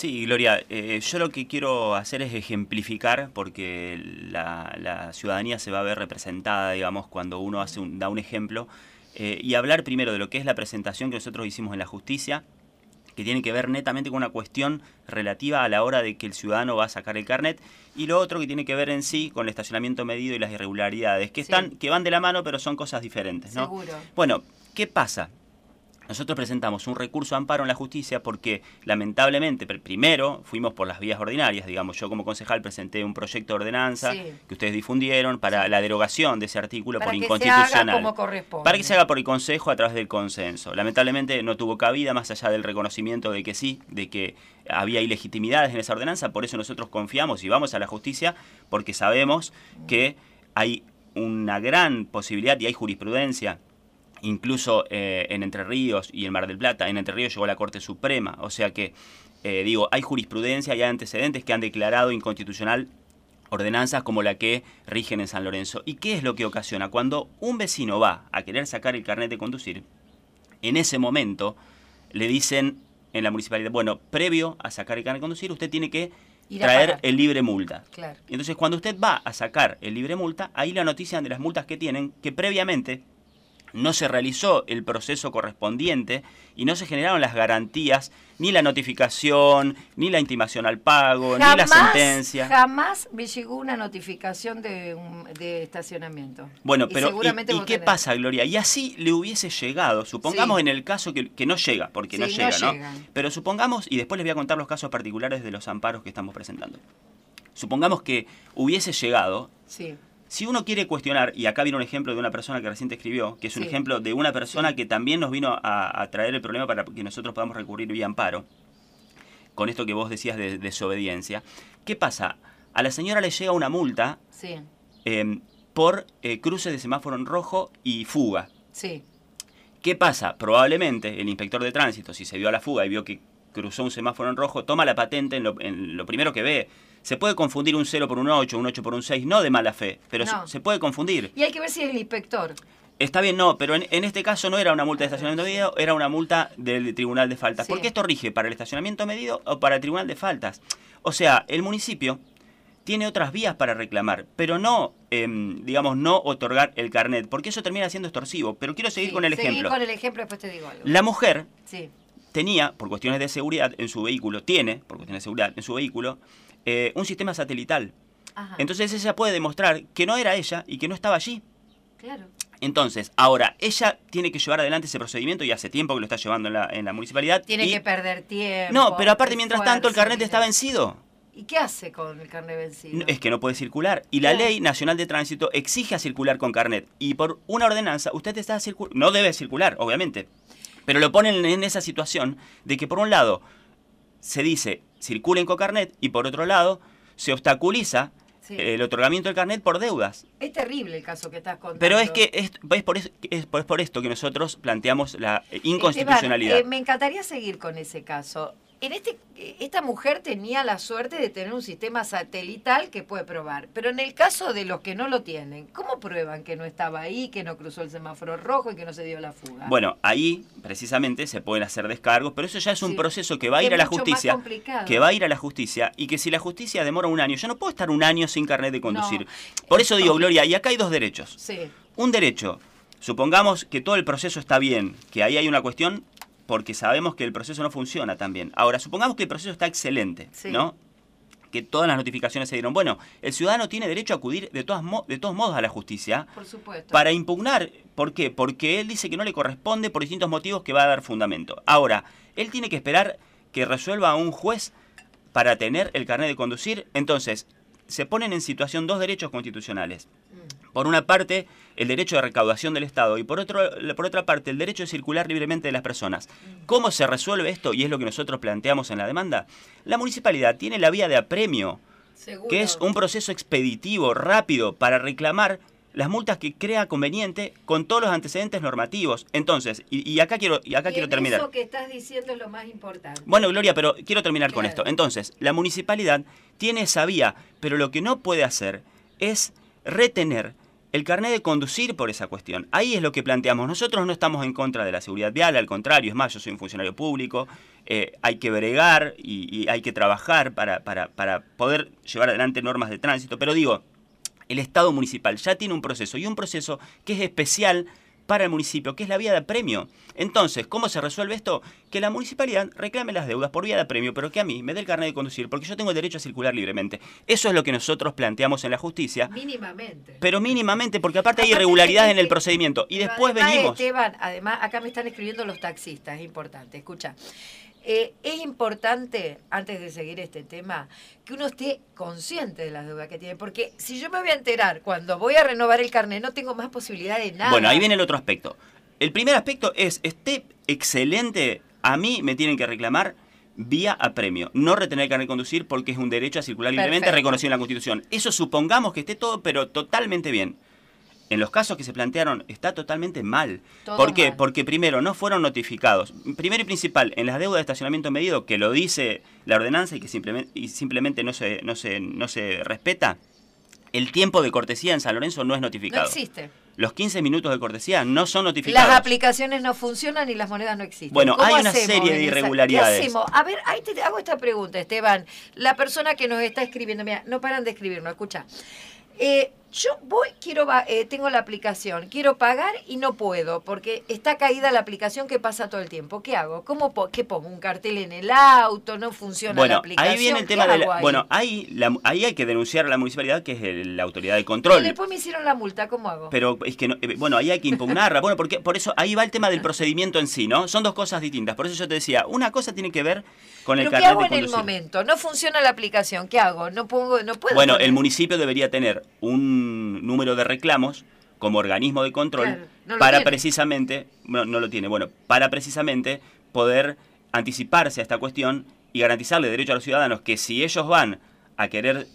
Sí, Gloria, yo lo que quiero hacer es ejemplificar, porque la ciudadanía se va a ver representada, digamos, cuando uno da un ejemplo, y hablar primero de lo que es la presentación que nosotros hicimos en la justicia, que tiene que ver netamente con una cuestión relativa a la hora de que el ciudadano va a sacar el carnet, y lo otro que tiene que ver en sí con el estacionamiento medido y las irregularidades, que van de la mano, pero son cosas diferentes, ¿no? Seguro. Bueno, ¿qué pasa? Nosotros presentamos un recurso de amparo en la justicia porque, lamentablemente, primero fuimos por las vías ordinarias, digamos. Yo como concejal presenté un proyecto de ordenanza que ustedes difundieron para la derogación de ese artículo por inconstitucional. Para que se haga como corresponde. Para que se haga por el Consejo a través del consenso. Lamentablemente no tuvo cabida, más allá del reconocimiento de que sí, de que había ilegitimidades en esa ordenanza. Por eso nosotros confiamos y vamos a la justicia, porque sabemos que hay una gran posibilidad y hay jurisprudencia. Incluso en Entre Ríos y en Mar del Plata, en Entre Ríos llegó a la Corte Suprema, o sea que, hay jurisprudencia y hay antecedentes que han declarado inconstitucional ordenanzas como la que rigen en San Lorenzo. ¿Y qué es lo que ocasiona? Cuando un vecino va a querer sacar el carnet de conducir, en ese momento le dicen en la municipalidad, bueno, previo a sacar el carnet de conducir, usted tiene que traer el libre multa. Claro. Entonces, cuando usted va a sacar el libre multa, ahí la noticia de las multas que tienen, que previamente no se realizó el proceso correspondiente y no se generaron las garantías, ni la notificación, ni la intimación al pago, ni la sentencia. Jamás me llegó una notificación de estacionamiento. Bueno, pero ¿y qué pasa, Gloria? Y así le hubiese llegado, supongamos en el caso que no llega, porque no llega, ¿no? Pero supongamos, y después les voy a contar los casos particulares de los amparos que estamos presentando. Supongamos que hubiese llegado. Sí. Si uno quiere cuestionar, y acá viene un ejemplo de una persona que recién te escribió, que es un ejemplo de una persona que también nos vino a traer el problema para que nosotros podamos recurrir vía amparo, con esto que vos decías de desobediencia. ¿Qué pasa? A la señora le llega una multa por cruce de semáforo en rojo y fuga. Sí. ¿Qué pasa? Probablemente el inspector de tránsito, si se vio a la fuga y vio que cruzó un semáforo en rojo, toma la patente en lo primero que ve. Se puede confundir un 0 por un 8, un 8 por un 6, no de mala fe, pero se puede confundir. Y hay que ver si es el inspector. Está bien, no, pero en este caso no era una multa de estacionamiento medido, era una multa del Tribunal de Faltas. Porque esto rige para el estacionamiento medido o para el Tribunal de Faltas. O sea, el municipio tiene otras vías para reclamar, pero no, digamos, no otorgar el carnet, porque eso termina siendo extorsivo. Pero quiero seguir con el ejemplo. Seguir con el ejemplo, después te digo algo. La mujer tenía, por cuestiones de seguridad en su vehículo, un sistema satelital. Ajá. Entonces ella puede demostrar que no era ella y que no estaba allí. Claro. Entonces, ahora, ella tiene que llevar adelante ese procedimiento y hace tiempo que lo está llevando en la municipalidad. Tiene que perder tiempo. No, pero aparte, mientras tanto, el carnet está vencido. ¿Y qué hace con el carnet vencido? Es que no puede circular. Y la Ley Nacional de Tránsito exige a circular con carnet. Y por una ordenanza, usted está no debe circular, obviamente. Pero lo ponen en esa situación de que, por un lado, se dice circulen con carnet y por otro lado se obstaculiza el otorgamiento del carnet por deudas. Es terrible el caso que estás contando. Pero es que es por esto que nosotros planteamos la inconstitucionalidad. Esteban, me encantaría seguir con ese caso. Esta mujer tenía la suerte de tener un sistema satelital que puede probar, pero en el caso de los que no lo tienen, ¿cómo prueban que no estaba ahí, que no cruzó el semáforo rojo y que no se dio la fuga? Bueno, ahí precisamente se pueden hacer descargos, pero eso ya es un proceso que va a ir a la justicia, y que si la justicia demora un año, yo no puedo estar un año sin carnet de conducir. Por eso digo, Gloria, y acá hay dos derechos. Un derecho, supongamos que todo el proceso está bien, que ahí hay una cuestión porque sabemos que el proceso no funciona tan bien. Ahora, supongamos que el proceso está excelente, ¿no? Que todas las notificaciones se dieron. Bueno, el ciudadano tiene derecho a acudir de todos modos a la justicia. Por supuesto. Para impugnar. ¿Por qué? Porque él dice que no le corresponde por distintos motivos que va a dar fundamento. Ahora, él tiene que esperar que resuelva un juez para tener el carnet de conducir. Entonces, se ponen en situación dos derechos constitucionales. Por una parte, el derecho de recaudación del Estado y por otra parte, el derecho de circular libremente de las personas. ¿Cómo se resuelve esto? Y es lo que nosotros planteamos en la demanda. La municipalidad tiene la vía de apremio, que es un proceso expeditivo, rápido, para reclamar las multas que crea conveniente con todos los antecedentes normativos. Entonces, y acá quiero terminar. Eso que estás diciendo es lo más importante. Bueno, Gloria, pero quiero terminar con esto. Entonces, la municipalidad tiene esa vía, pero lo que no puede hacer es retener el carnet de conducir por esa cuestión. Ahí es lo que planteamos. Nosotros no estamos en contra de la seguridad vial, al contrario, es más, yo soy un funcionario público, hay que bregar y hay que trabajar para poder llevar adelante normas de tránsito, pero digo, el Estado municipal ya tiene un proceso, y un proceso que es especial para el municipio, que es la vía de apremio. Entonces, ¿cómo se resuelve esto? Que la municipalidad reclame las deudas por vía de apremio, pero que a mí me dé el carnet de conducir, porque yo tengo el derecho a circular libremente. Eso es lo que nosotros planteamos en la justicia. Mínimamente. Pero mínimamente, porque aparte hay irregularidades en el procedimiento. Y después además, venimos... Esteban, además, acá me están escribiendo los taxistas, es importante, escucha. Es importante, antes de seguir este tema, que uno esté consciente de las deudas que tiene, porque si yo me voy a enterar cuando voy a renovar el carnet, no tengo más posibilidad de nada. Bueno, ahí viene el otro aspecto. El primer aspecto es, esté excelente, a mí me tienen que reclamar vía apremio, no retener el carnet de conducir porque es un derecho a circular libremente reconocido en la Constitución. Eso supongamos que esté todo, pero totalmente bien. En los casos que se plantearon está totalmente mal. ¿Por qué? Mal. Porque primero no fueron notificados. Primero y principal, en las deudas de estacionamiento medido, que lo dice la ordenanza y que simplemente no se respeta, el tiempo de cortesía en San Lorenzo no es notificado. No existe. Los 15 minutos de cortesía no son notificados. Las aplicaciones no funcionan y las monedas no existen. Bueno, hay una serie de irregularidades. ¿Qué hacemos? A ver, ahí te hago esta pregunta, Esteban. La persona que nos está escribiendo, mira, no paran de escribirnos, escucha. Yo tengo la aplicación, quiero pagar y no puedo, porque está caída la aplicación que pasa todo el tiempo. ¿Qué hago? ¿Qué pongo? ¿Un cartel en el auto? ¿No funciona la aplicación? Ahí viene el tema de la... Bueno, ahí hay que denunciar a la municipalidad, que es la autoridad de control. Y después me hicieron la multa, ¿cómo hago? Pero es que, bueno, ahí hay que impugnarla. Bueno, porque por eso ahí va el tema del procedimiento en sí, ¿no? Son dos cosas distintas. Por eso yo te decía, una cosa tiene que ver con el carnet de conducir. ¿Qué hago en el momento? No funciona la aplicación, ¿qué hago? No puedo. Bueno, el municipio debería tener un número de reclamos como organismo de control, claro, no para precisamente, no lo tiene, bueno, para precisamente poder anticiparse a esta cuestión y garantizarle derecho a los ciudadanos que si ellos van a querer,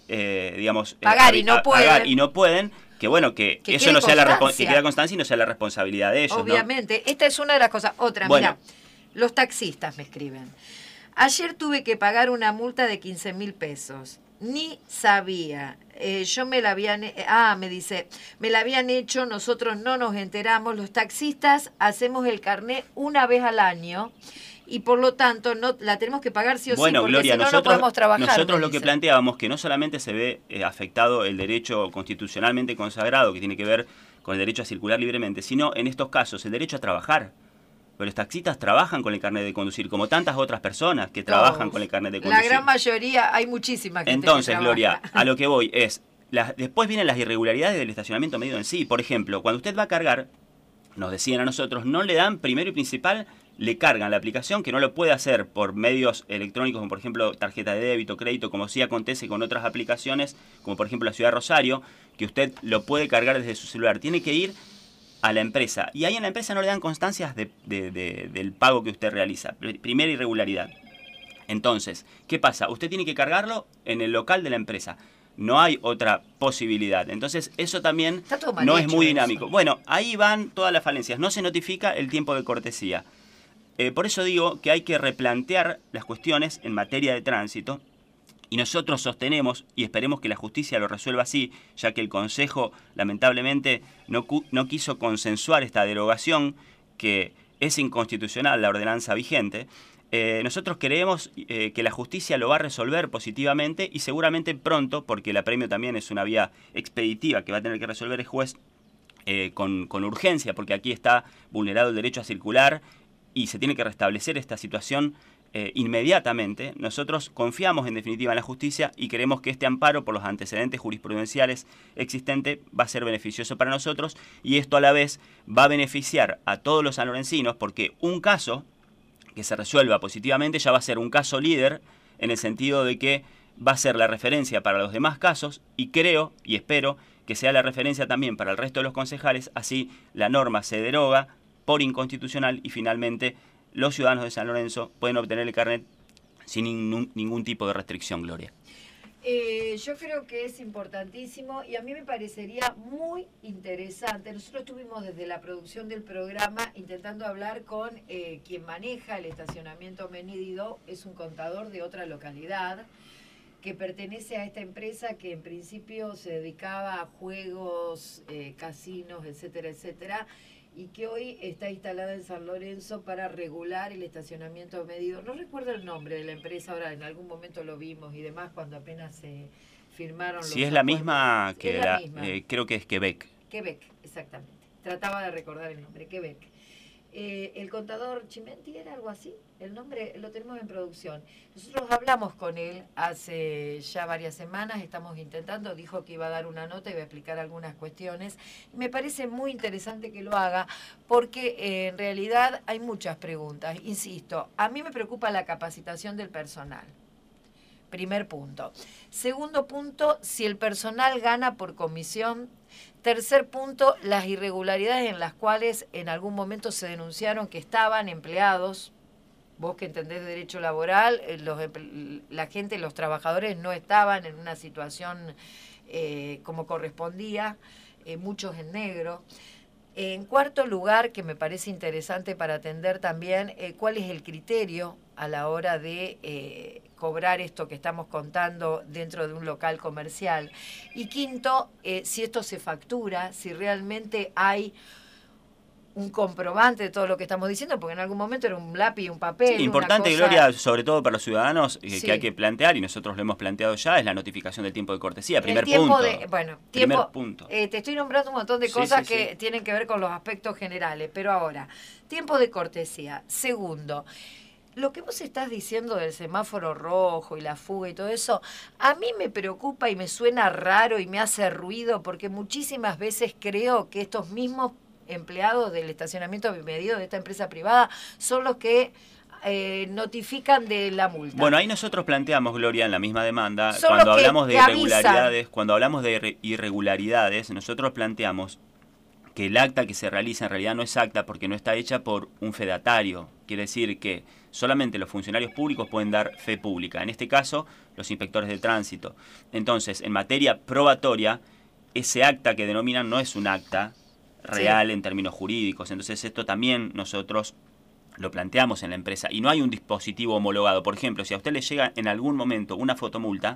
pagar y no pueden, que bueno, que eso no sea que quede constancia y no sea la responsabilidad de ellos. Obviamente, ¿no? Esta es una de las cosas. Otra, bueno. Mira, los taxistas me escriben. Ayer tuve que pagar una multa de 15.000 pesos. Ni sabía. Yo me la habían... me dice, me la habían hecho, nosotros no nos enteramos. Los taxistas hacemos el carnet una vez al año y por lo tanto no la tenemos que pagar sí o sí, porque Gloria, si no podemos trabajar. Nosotros lo que planteábamos, que no solamente se ve afectado el derecho constitucionalmente consagrado, que tiene que ver con el derecho a circular libremente, sino en estos casos el derecho a trabajar. Pero los taxistas trabajan con el carnet de conducir, como tantas otras personas que trabajan con el carnet de conducir. La gran mayoría, hay muchísimas gente. Entonces, Gloria, a lo que voy es, después vienen las irregularidades del estacionamiento medido en sí. Por ejemplo, cuando usted va a cargar, nos decían a nosotros, no le dan primero y principal, le cargan la aplicación, que no lo puede hacer por medios electrónicos, como por ejemplo tarjeta de débito, crédito, como sí acontece con otras aplicaciones, como por ejemplo la Ciudad de Rosario, que usted lo puede cargar desde su celular. Tiene que ir a la empresa, y ahí en la empresa no le dan constancias del pago que usted realiza. Primera irregularidad. Entonces, ¿qué pasa? Usted tiene que cargarlo en el local de la empresa. No hay otra posibilidad. Entonces, eso también no es muy dinámico. Eso. Bueno, ahí van todas las falencias. No se notifica el tiempo de cortesía. Por eso digo que hay que replantear las cuestiones en materia de tránsito. Y nosotros sostenemos, y esperemos que la justicia lo resuelva así, ya que el Consejo lamentablemente no quiso consensuar esta derogación, que es inconstitucional la ordenanza vigente. Nosotros creemos que la justicia lo va a resolver positivamente y seguramente pronto, porque el apremio también es una vía expeditiva que va a tener que resolver el juez con urgencia, porque aquí está vulnerado el derecho a circular y se tiene que restablecer esta situación inmediatamente. Nosotros confiamos en definitiva en la justicia y creemos que este amparo por los antecedentes jurisprudenciales existentes va a ser beneficioso para nosotros, y esto a la vez va a beneficiar a todos los sanlorencinos, porque un caso que se resuelva positivamente ya va a ser un caso líder, en el sentido de que va a ser la referencia para los demás casos, y creo y espero que sea la referencia también para el resto de los concejales. Así la norma se deroga por inconstitucional y finalmente los ciudadanos de San Lorenzo pueden obtener el carnet sin ningún tipo de restricción, Gloria. Yo creo que es importantísimo y a mí me parecería muy interesante. Nosotros estuvimos desde la producción del programa intentando hablar con quien maneja el estacionamiento medido, es un contador de otra localidad. que pertenece a esta empresa que en principio se dedicaba a juegos, casinos, etcétera, etcétera, y que hoy está instalada en San Lorenzo para regular el estacionamiento medido. No recuerdo el nombre de la empresa, ahora en algún momento lo vimos y demás cuando apenas se firmaron los Si es la acuerdos. misma que Es la misma. creo que es Quebec. Quebec, exactamente. Trataba de recordar el nombre, Quebec. El contador Chimenti era algo así, el nombre lo tenemos en producción. Nosotros hablamos con él hace ya varias semanas, estamos intentando, dijo que iba a dar una nota y iba a explicar algunas cuestiones. Me parece muy interesante que lo haga porque en realidad hay muchas preguntas. Insisto, a mí me preocupa la capacitación del personal. Primer punto. Segundo punto, si el personal gana por comisión. Tercer punto, las irregularidades en las cuales en algún momento se denunciaron que estaban empleados. Vos que entendés de derecho laboral, la gente, los trabajadores no estaban en una situación como correspondía, muchos en negro. En cuarto lugar, que me parece interesante para atender también, cuál es el criterio a la hora de cobrar esto que estamos contando dentro de un local comercial. Y quinto, si esto se factura, si realmente hay un comprobante de todo lo que estamos diciendo, porque en algún momento era un lápiz y un papel. Sí, importante, una cosa... Gloria, sobre todo para los ciudadanos, Sí. que hay que plantear, y nosotros lo hemos planteado ya, es la notificación del tiempo de cortesía. Primer El tiempo punto. Primer punto. Te estoy nombrando un montón de Sí, cosas sí, que sí. tienen que ver con los aspectos generales, pero ahora, tiempo de cortesía. Segundo, lo que vos estás diciendo del semáforo rojo y la fuga y todo eso, a mí me preocupa y me suena raro y me hace ruido porque muchísimas veces creo que estos mismos empleados del estacionamiento medido de esta empresa privada son los que notifican de la multa. Bueno, ahí nosotros planteamos, Gloria, en la misma demanda, Son cuando los que hablamos de te avisan. irregularidades, nosotros planteamos que el acta que se realiza en realidad no es acta porque no está hecha por un fedatario. Quiere decir que solamente los funcionarios públicos pueden dar fe pública. En este caso, los inspectores de tránsito. Entonces, en materia probatoria, ese acta que denominan no es un acta real, sí, en términos jurídicos. Entonces, esto también nosotros lo planteamos en la empresa. Y no hay un dispositivo homologado. Por ejemplo, si a usted le llega en algún momento una fotomulta,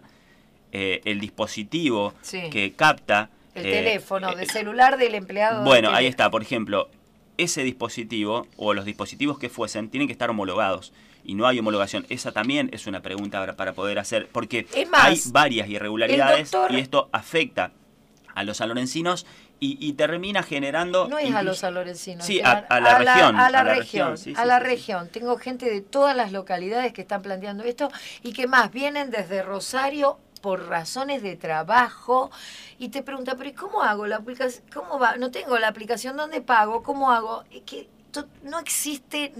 el dispositivo, sí, que capta... El teléfono de celular del empleado. Bueno, ahí está, por ejemplo, ese dispositivo o los dispositivos que fuesen tienen que estar homologados y no hay homologación. Esa también es una pregunta para poder hacer, porque es más, hay varias irregularidades y esto afecta a los sanlorencinos y termina generando... No es a los sanlorencinos. Sí, a la región. A la región, sí, a la región. Tengo gente de todas las localidades que están planteando esto y que más vienen desde Rosario por razones de trabajo y te pregunta, pero ¿y cómo hago la aplicación? ¿Cómo va? No tengo la aplicación, ¿dónde pago? ¿Cómo hago? Es que no existe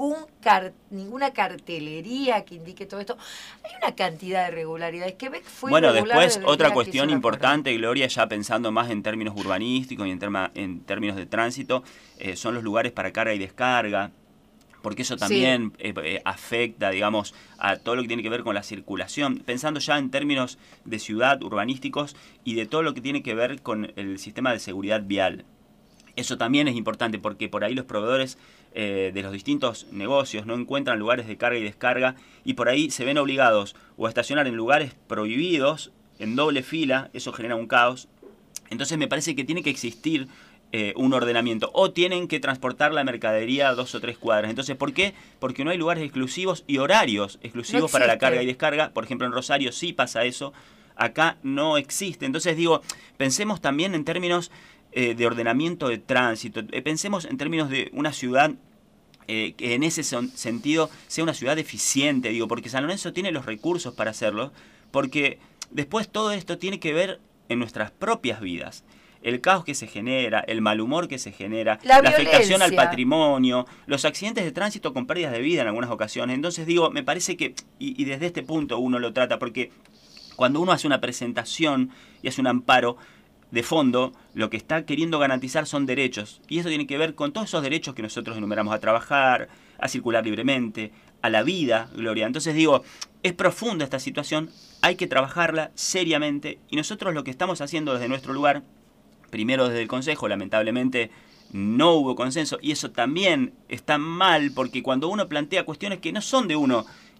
ninguna cartelería que indique todo esto. Hay una cantidad de irregularidades. Quebec fue bueno, después otra cuestión importante, Gloria, ya pensando más en términos urbanísticos y en términos de tránsito, son los lugares para carga y descarga, porque eso también sí, afecta, digamos, a todo lo que tiene que ver con la circulación, pensando ya en términos de ciudad, urbanísticos y de todo lo que tiene que ver con el sistema de seguridad vial. Eso también es importante porque por ahí los proveedores de los distintos negocios no encuentran lugares de carga y descarga y por ahí se ven obligados o a estacionar en lugares prohibidos, en doble fila, eso genera un caos. Entonces me parece que tiene que existir un ordenamiento o tienen que transportar la mercadería a 2 o 3 cuadras. Entonces, ¿por qué? Porque no hay lugares exclusivos y horarios exclusivos para la carga y descarga. Por ejemplo, en Rosario sí pasa eso, acá no existe. Entonces digo, pensemos también en términos de ordenamiento de tránsito, pensemos en términos de una ciudad que en ese sentido sea una ciudad eficiente, digo, porque San Lorenzo tiene los recursos para hacerlo, porque después todo esto tiene que ver en nuestras propias vidas. El caos que se genera, el mal humor que se genera, la afectación al patrimonio, los accidentes de tránsito con pérdidas de vida en algunas ocasiones. Entonces digo, me parece que, y desde este punto uno lo trata, porque cuando uno hace una presentación y hace un amparo, de fondo, lo que está queriendo garantizar son derechos. Y eso tiene que ver con todos esos derechos que nosotros enumeramos: a trabajar, a circular libremente, a la vida, Gloria. Entonces digo, es profunda esta situación, hay que trabajarla seriamente. Y nosotros lo que estamos haciendo desde nuestro lugar, primero desde el Consejo, lamentablemente no hubo consenso. Y eso también está mal, porque cuando uno plantea cuestiones que no son de uno,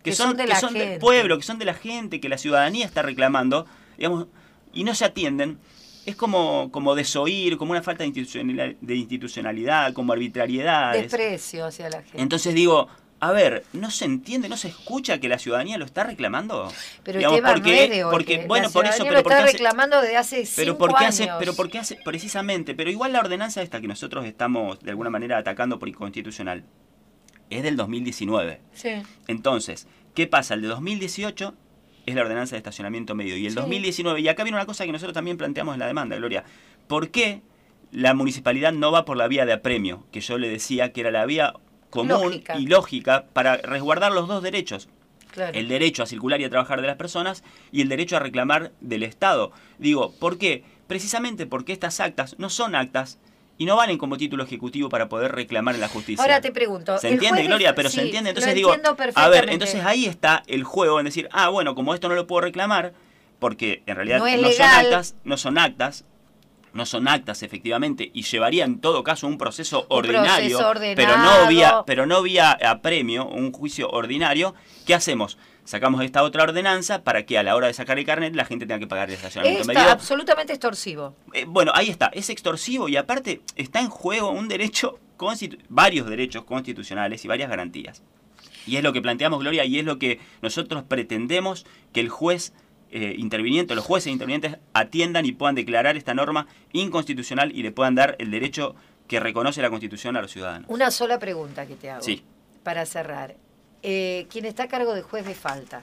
Que son de la gente. Del pueblo, que son de la gente, que la ciudadanía está reclamando, digamos, y no se atienden. Es como desoír, como una falta de institucionalidad, como arbitrariedades. Desprecio hacia la gente. Entonces digo, a ver, ¿no se entiende, no se escucha que la ciudadanía lo está reclamando? Pero digamos, Esteban, no es de hoy, bueno, la por eso, lo está reclamando desde hace 5 años. Pero porque hace, precisamente, pero igual la ordenanza esta que nosotros estamos de alguna manera atacando por inconstitucional es del 2019. Sí. Entonces, ¿qué pasa? El de 2018 es la ordenanza de estacionamiento medio. Y el 2019, y acá viene una cosa que nosotros también planteamos en la demanda, Gloria. ¿Por qué la municipalidad no va por la vía de apremio? Que yo le decía que era la vía común y lógica para resguardar los dos derechos. Claro. El derecho a circular y a trabajar de las personas y el derecho a reclamar del Estado. Digo, ¿por qué? Precisamente porque estas actas no son actas y no valen como título ejecutivo para poder reclamar en la justicia. Ahora te pregunto. ¿Se entiende, Gloria? Pero sí, se entiende. Entonces digo, a ver, entonces ahí está el juego en decir, bueno, como esto no lo puedo reclamar, porque en realidad no son actas efectivamente, y llevaría en todo caso un proceso ordinario, pero no vía apremio, un juicio ordinario. ¿Qué hacemos? Sacamos esta otra ordenanza para que a la hora de sacar el carnet la gente tenga que pagar el estacionamiento medio. Absolutamente extorsivo. Bueno, ahí está, es extorsivo y aparte está en juego un derecho, varios derechos constitucionales y varias garantías. Y es lo que planteamos, Gloria, y es lo que nosotros pretendemos que el juez interviniente, los jueces intervinientes atiendan y puedan declarar esta norma inconstitucional y le puedan dar el derecho que reconoce la Constitución a los ciudadanos. Una sola pregunta que te hago. Sí. Para cerrar. ¿Quién está a cargo de juez de falta?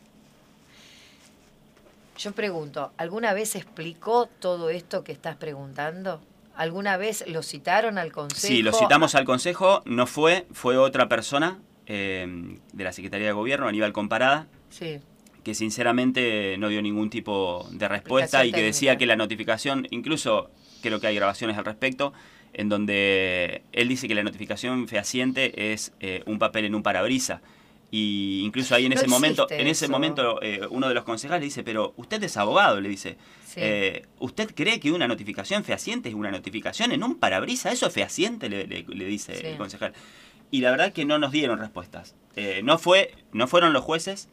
Yo pregunto, ¿alguna vez explicó todo esto que estás preguntando? ¿Alguna vez lo citaron al Consejo? Sí, lo citamos al Consejo, no fue otra persona de la Secretaría de Gobierno, Aníbal Comparada, sí, que sinceramente no dio ningún tipo de respuesta y que decía que la notificación, incluso creo que hay grabaciones al respecto, en donde él dice que la notificación fehaciente es un papel en un parabrisa. Y incluso ahí en ese momento uno de los concejales dice, pero usted es abogado, le dice, sí. ¿Usted cree que una notificación fehaciente es una notificación en un parabrisa? ¿Eso es fehaciente? Le dice sí. El concejal. Y la verdad que no nos dieron respuestas. No fueron los jueces,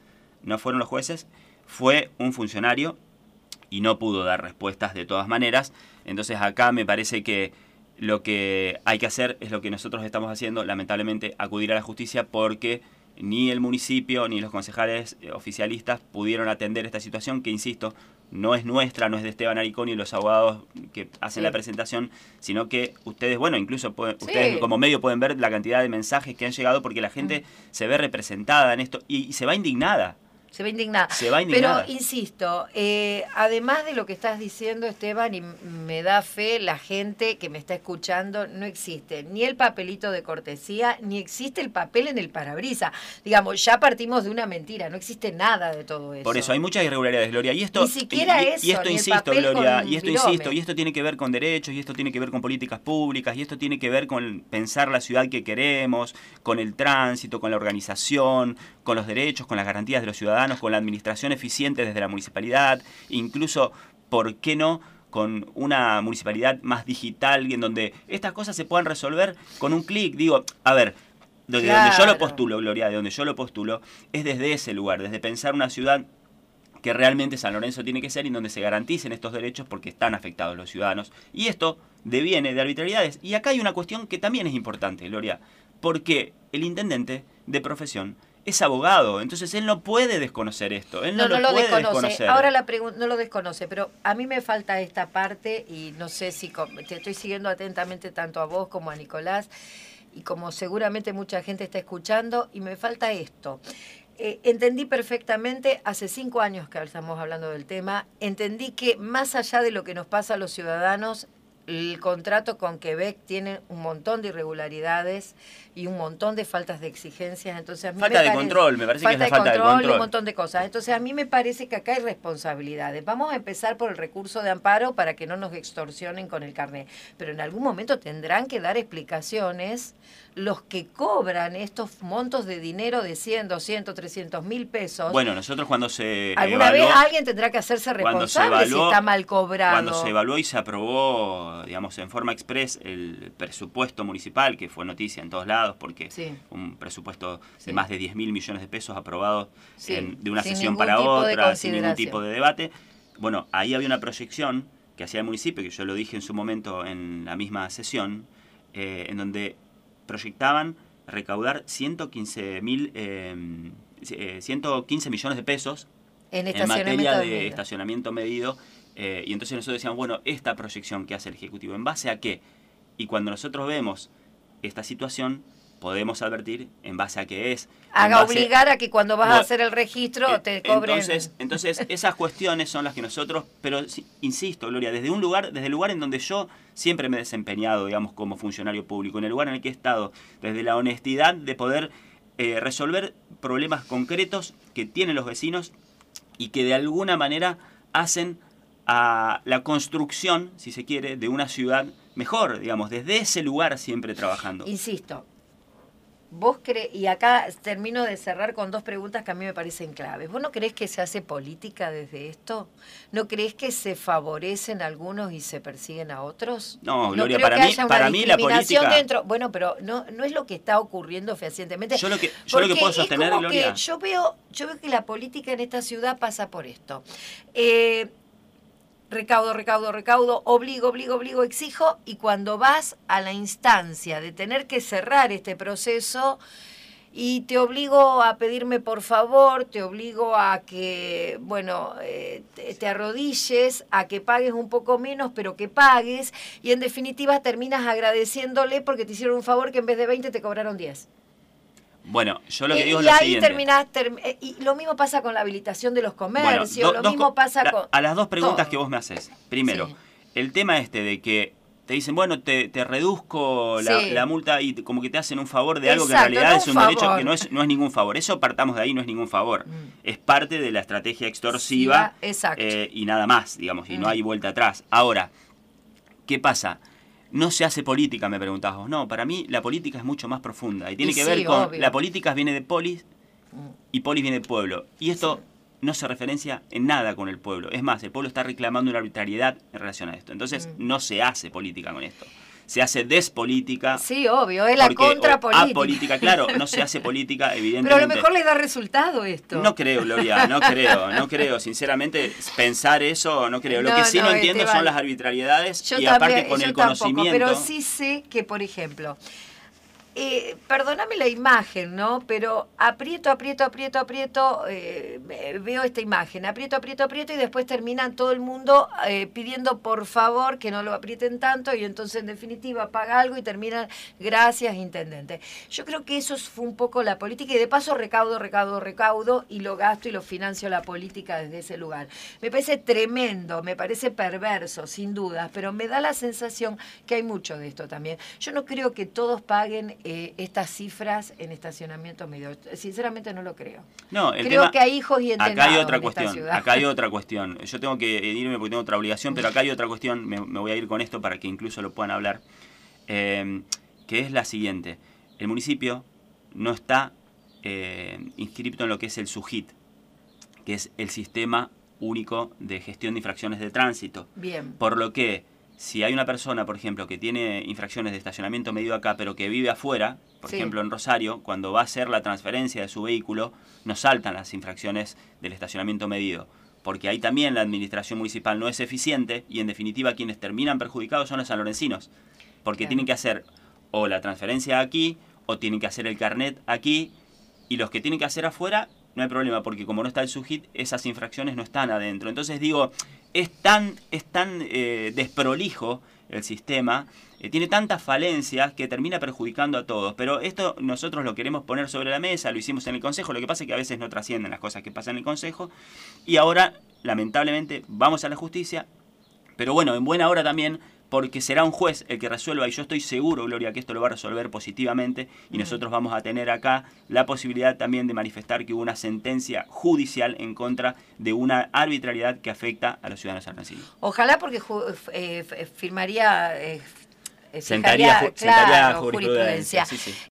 fue un funcionario y no pudo dar respuestas de todas maneras. Entonces acá me parece que lo que hay que hacer es lo que nosotros estamos haciendo, lamentablemente acudir a la justicia, porque ni el municipio ni los concejales oficialistas pudieron atender esta situación que, insisto, no es nuestra, no es de Esteban Ariconi y los abogados que hacen la presentación, sino que ustedes, bueno, incluso ustedes como medio pueden ver la cantidad de mensajes que han llegado porque la gente se ve representada en esto y se va indignada. Se va indignada. Pero, insisto, además de lo que estás diciendo, Esteban, y me da fe, la gente que me está escuchando, no existe ni el papelito de cortesía, ni existe el papel en el parabrisas. Digamos, ya partimos de una mentira, no existe nada de todo eso. Por eso, hay muchas irregularidades, Gloria. Y esto, ni siquiera y esto insisto, Gloria, y esto tiene que ver con derechos, y esto tiene que ver con políticas públicas, y esto tiene que ver con pensar la ciudad que queremos, con el tránsito, con la organización, con los derechos, con las garantías de los ciudadanos, con la administración eficiente desde la municipalidad, incluso, ¿por qué no?, con una municipalidad más digital, en donde estas cosas se puedan resolver con un clic. Digo, a ver, donde yo lo postulo, Gloria, de donde yo lo postulo, es desde ese lugar, desde pensar una ciudad que realmente San Lorenzo tiene que ser y en donde se garanticen estos derechos porque están afectados los ciudadanos. Y esto deviene de arbitrariedades. Y acá hay una cuestión que también es importante, Gloria, porque el intendente de profesión es abogado, entonces él no puede desconocer esto, él no lo puede desconocer. Ahora la pregunta, no lo desconoce, pero a mí me falta esta parte y no sé si te estoy siguiendo atentamente tanto a vos como a Nicolás y como seguramente mucha gente está escuchando y me falta esto. Entendí perfectamente, hace 5 años que estamos hablando del tema, entendí que más allá de lo que nos pasa a los ciudadanos, el contrato con Quebec tiene un montón de irregularidades y un montón de faltas de exigencias. Entonces, a mí falta de control, me parece que es la falta de control. Y un montón de cosas. Entonces, a mí me parece que acá hay responsabilidades. Vamos a empezar por el recurso de amparo para que no nos extorsionen con el carnet. Pero en algún momento tendrán que dar explicaciones los que cobran estos montos de dinero de 100, 200, 300 mil pesos. Bueno, nosotros cuando se alguna vez alguien tendrá que hacerse responsable si está mal cobrado. Cuando se evaluó y se aprobó digamos, en forma express el presupuesto municipal, que fue noticia en todos lados, porque Sí. un presupuesto Sí. de más de 10.000 millones de pesos aprobado Sí, de una sin sesión ningún para tipo de otra, sin ningún tipo consideración. de debate. Bueno, ahí había una proyección que hacía el municipio, que yo lo dije en su momento en la misma sesión, en donde proyectaban recaudar 115 millones de pesos En en materia estacionamiento de medido. estacionamiento medido. Y entonces nosotros decíamos, bueno, esta proyección que hace el Ejecutivo, ¿en base a qué? Y cuando nosotros vemos esta situación, podemos advertir en base a qué es. Haga obligar a que cuando vas a hacer el registro te cobren. Entonces, esas cuestiones son las que nosotros, pero insisto, Gloria, desde el lugar en donde yo siempre me he desempeñado, digamos, como funcionario público, en el lugar en el que he estado, desde la honestidad de poder resolver problemas concretos que tienen los vecinos y que de alguna manera hacen a la construcción, si se quiere, de una ciudad mejor, digamos, desde ese lugar siempre trabajando. Insisto, vos crees, y acá termino de cerrar con dos preguntas que a mí me parecen claves. ¿Vos no creés que se hace política desde esto? ¿No creés que se favorecen algunos y se persiguen a otros? No, Gloria, creo para que mí, haya una para mí la discriminación política... dentro. Bueno, pero no es lo que está ocurriendo fehacientemente. Yo lo que Porque puedo sostener, es como Gloria... que yo veo que la política en esta ciudad pasa por esto. Recaudo, obligo, exijo, y cuando vas a la instancia de tener que cerrar este proceso y te obligo a pedirme por favor, te obligo a que, bueno, te arrodilles, a que pagues un poco menos, pero que pagues, y en definitiva terminas agradeciéndole porque te hicieron un favor que en vez de 20 te cobraron 10. Bueno, yo lo que digo Y es lo ahí siguiente. terminás, y lo mismo pasa con la habilitación de los comercios, Bueno, lo mismo pasa con... A las dos preguntas todo. que vos me haces. Primero, Sí. el tema de que te dicen, bueno, te reduzco Sí. la multa y como que te hacen un favor de algo que en Exacto, realidad no es un un derecho favor. que no es ningún favor. Eso partamos de ahí, no es ningún favor. Mm. Es parte de la estrategia extorsiva Exacto. y nada más, digamos, y no hay vuelta atrás. Ahora, ¿qué pasa? No se hace política, me preguntabas vos. No, para mí la política es mucho más profunda y tiene que ver con... obvio. La política viene de polis y polis viene de pueblo. Y esto no se referencia en nada con el pueblo. Es más, el pueblo está reclamando una arbitrariedad en relación a esto. Entonces no se hace política con esto. Se hace despolítica. Sí, obvio, es la contrapolítica. Apolítica, claro, no se hace política, evidentemente. Pero a lo mejor le da resultado esto. No creo, Gloria, no creo. Sinceramente, pensar eso, no creo. Lo No, que sí no entiendo Esteban, son las arbitrariedades yo y también, aparte con yo el tampoco, conocimiento. pero sí sé que, por ejemplo, perdóname la imagen, ¿no? Pero aprieto, veo esta imagen, aprieto y después terminan todo el mundo pidiendo por favor que no lo aprieten tanto y entonces en definitiva paga algo y terminan, gracias intendente. Yo creo que eso fue un poco la política y de paso recaudo y lo gasto y lo financio la política desde ese lugar. Me parece tremendo, me parece perverso, sin dudas, pero me da la sensación que hay mucho de esto también. Yo no creo que todos paguen estas cifras en estacionamiento medio. Sinceramente no lo creo. No, creo que hay hijos y entrenados acá hay otra en cuestión. esta ciudad. Acá hay otra cuestión. Yo tengo que irme porque tengo otra obligación, pero acá hay otra cuestión. Me voy a ir con esto para que incluso lo puedan hablar. Que es la siguiente. El municipio no está inscripto en lo que es el SUGIT, que es el Sistema Único de Gestión de Infracciones de Tránsito. Bien. Por lo que, si hay una persona, por ejemplo, que tiene infracciones de estacionamiento medido acá, pero que vive afuera, por ejemplo en Rosario, cuando va a hacer la transferencia de su vehículo, no saltan las infracciones del estacionamiento medido. Porque ahí también la administración municipal no es eficiente y en definitiva quienes terminan perjudicados son los sanlorencinos. Porque tienen que hacer o la transferencia aquí o tienen que hacer el carnet aquí y los que tienen que hacer afuera no hay problema porque como no está el SUGIT esas infracciones no están adentro. Entonces digo, es tan desprolijo el sistema, tiene tantas falencias que termina perjudicando a todos. Pero esto nosotros lo queremos poner sobre la mesa, lo hicimos en el Consejo, lo que pasa es que a veces no trascienden las cosas que pasan en el Consejo y ahora lamentablemente vamos a la justicia, pero bueno, en buena hora también porque será un juez el que resuelva y yo estoy seguro, Gloria, que esto lo va a resolver positivamente y nosotros vamos a tener acá la posibilidad también de manifestar que hubo una sentencia judicial en contra de una arbitrariedad que afecta a los ciudadanos argentinos. Ojalá porque firmaría... Sentaría claro, jurisprudencia. jurisprudencia. Sí.